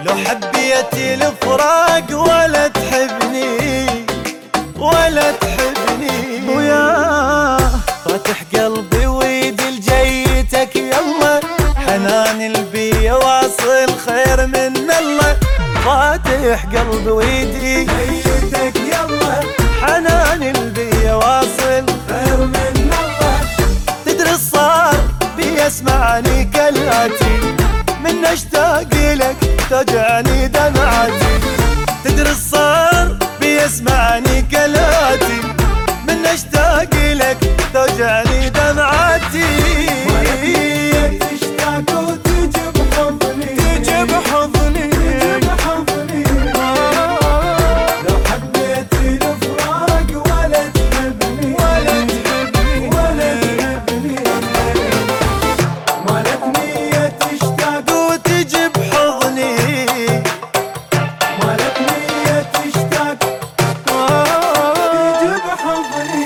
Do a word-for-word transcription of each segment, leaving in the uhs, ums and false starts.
لو حبيت الفراق ولا تحبني ولا تحبني ويا فاتح قلبي ويدي لجيتك يلا، حنان البي واصل خير من الله. فاتح قلبي ويدي جيتك يلا، حنان البي واصل خير من الله. تدري الصار بيسمعني كلاتي، من اشتاق لك تجعني دمعتي. تدري الصار بيسمعني كلاتي، من اشتاق لك تجعني دمعتي. تشتاق وتجي بحضني، تجي بحضني تجي بحضني. لو حبيت الفراق ولا تحبني ولا تحبني ولا تحبني. مالك نية تشتاق وتجي بحضني، مالك نية تشتاق تجي بحضني.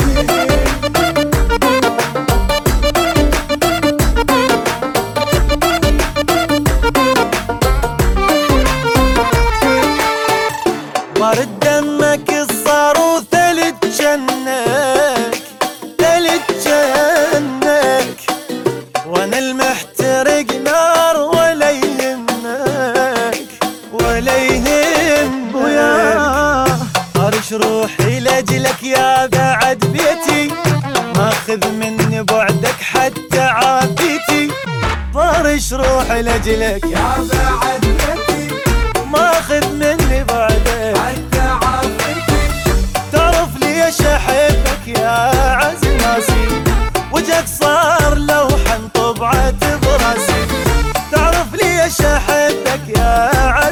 بارد دمك صار وثلج جنك، ثلج جنك. وانا المحترق نار ولا يهمك ولا يهمك ويا طارش روحي لاجلك يا بعد بيتي، ماخذ مني بعدك حتى عافيتي. طارش روحي لاجلك يا بعد بيتي، ماخذ مني بعدك حتى عافيتي. تعرف ليش احبك يا عز ناسي، وجهك صار لوحا طبعت براسي. تعرف ليش احبك يا عز